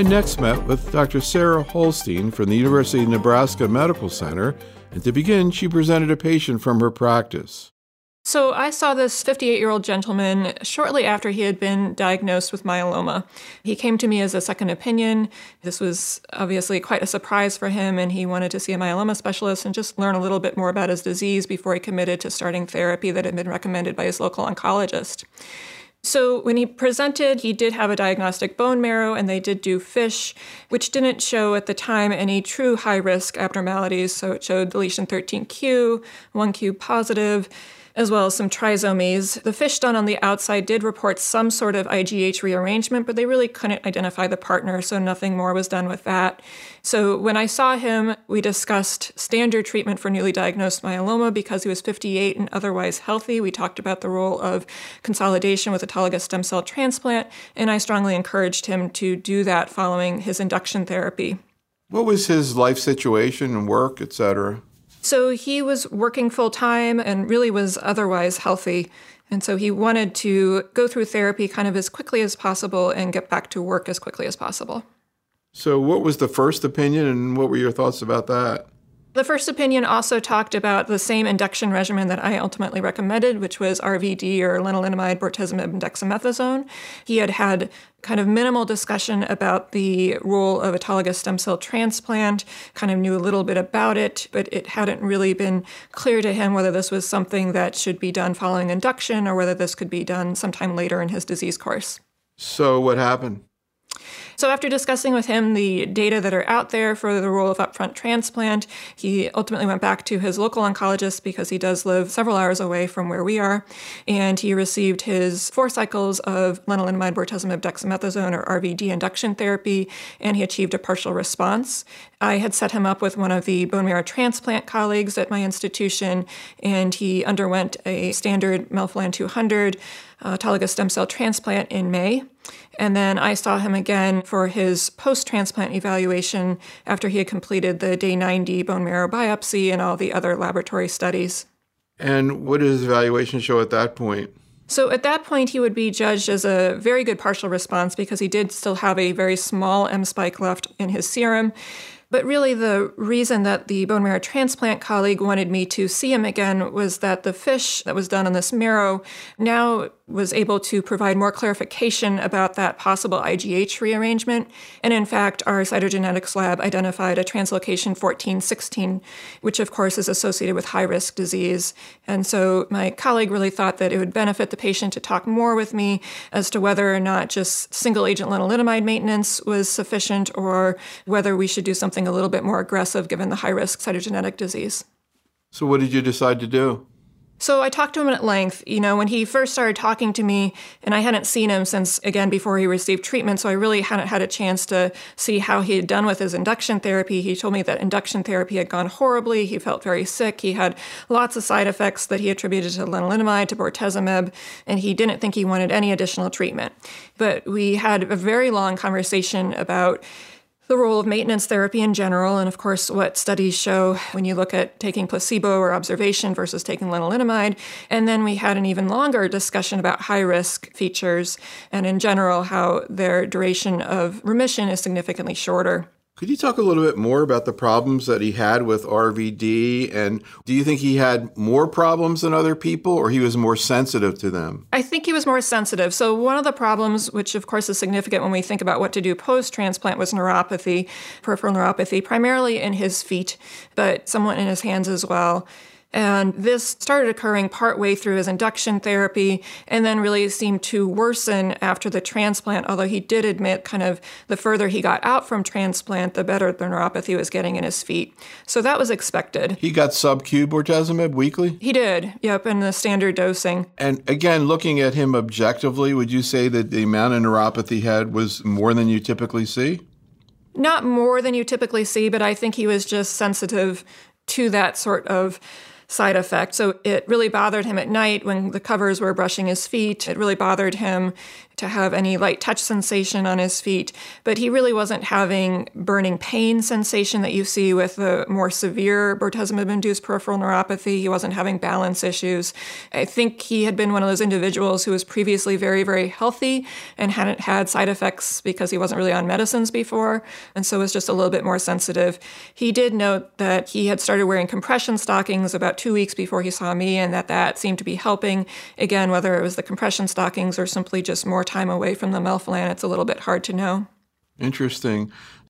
I next met with Dr. Sarah Holstein from the University of Nebraska Medical Center, and to begin, she presented a patient from her practice. So I saw this 58-year-old gentleman shortly after he had been diagnosed with myeloma. He came to me as a second opinion. This was obviously quite a surprise for him, and he wanted to see a myeloma specialist and just learn a little bit more about his disease before he committed to starting therapy that had been recommended by his local oncologist. So when he presented, he did have a diagnostic bone marrow, and they did do FISH, which didn't show at the time any true high-risk abnormalities. So it showed deletion 13q, 1q positive, as well as some trisomies. The FISH done on the outside did report some sort of IgH rearrangement, but they really couldn't identify the partner, so nothing more was done with that. So when I saw him, we discussed standard treatment for newly diagnosed myeloma because he was 58 and otherwise healthy. We talked about the role of consolidation with autologous stem cell transplant, and I strongly encouraged him to do that following his induction therapy. What was his life situation and work, etc.? So he was working full-time and really was otherwise healthy. And so he wanted to go through therapy kind of as quickly as possible and get back to work as quickly as possible. So what was the first opinion, and what were your thoughts about that? The first opinion also talked about the same induction regimen that I ultimately recommended, which was RVD, or lenalidomide, bortezomib, and dexamethasone. He had had kind of minimal discussion about the role of autologous stem cell transplant, kind of knew a little bit about it, but it hadn't really been clear to him whether this was something that should be done following induction or whether this could be done sometime later in his disease course. So what happened? So after discussing with him the data that are out there for the role of upfront transplant, he ultimately went back to his local oncologist because he does live several hours away from where we are, and he received his 4 cycles of lenalidomide, bortezomib, dexamethasone, or RVD induction therapy, and he achieved a partial response. I had set him up with one of the bone marrow transplant colleagues at my institution, and he underwent a standard melphalan 200 autologous stem cell transplant in May. And then I saw him again for his post-transplant evaluation after he had completed the day 90 bone marrow biopsy and all the other laboratory studies. And what did his evaluation show at that point? So at that point, he would be judged as a very good partial response because he did still have a very small M spike left in his serum. But really, the reason that the bone marrow transplant colleague wanted me to see him again was that the FISH that was done on this marrow now was able to provide more clarification about that possible IgH rearrangement. And in fact, our cytogenetics lab identified a translocation 1416, which of course is associated with high-risk disease. And so my colleague really thought that it would benefit the patient to talk more with me as to whether or not just single-agent lenalidomide maintenance was sufficient or whether we should do something a little bit more aggressive given the high-risk cytogenetic disease. So what did you decide to do? So I talked to him at length. When he first started talking to me, and I hadn't seen him since, again, before he received treatment, so I really hadn't had a chance to see how he had done with his induction therapy. He told me that induction therapy had gone horribly. He felt very sick. He had lots of side effects that he attributed to lenalidomide, to bortezomib, and he didn't think he wanted any additional treatment. But we had a very long conversation about the role of maintenance therapy in general, and of course what studies show when you look at taking placebo or observation versus taking lenalidomide. And then we had an even longer discussion about high-risk features and in general how their duration of remission is significantly shorter. Could you talk a little bit more about the problems that he had with RVD? And do you think he had more problems than other people, or he was more sensitive to them? I think he was more sensitive. So one of the problems, which of course is significant when we think about what to do post-transplant, was neuropathy, peripheral neuropathy, primarily in his feet, but somewhat in his hands as well. And this started occurring partway through his induction therapy and then really seemed to worsen after the transplant, although he did admit kind of the further he got out from transplant, the better the neuropathy was getting in his feet. So that was expected. He got sub-Q bortezomib weekly? He did, yep, in the standard dosing. And again, looking at him objectively, would you say that the amount of neuropathy he had was more than you typically see? Not more than you typically see, but I think he was just sensitive to that sort of side effect. So it really bothered him at night when the covers were brushing his feet. It really bothered him to have any light touch sensation on his feet, but he really wasn't having burning pain sensation that you see with the more severe bortezomib-induced peripheral neuropathy. He wasn't having balance issues. I think he had been one of those individuals who was previously very, very healthy and hadn't had side effects because he wasn't really on medicines before, and so was just a little bit more sensitive. He did note that he had started wearing compression stockings about 2 weeks before he saw me, and that seemed to be helping. Again, whether it was the compression stockings or simply just more time away from the melphalan, it's a little bit hard to know. Interesting.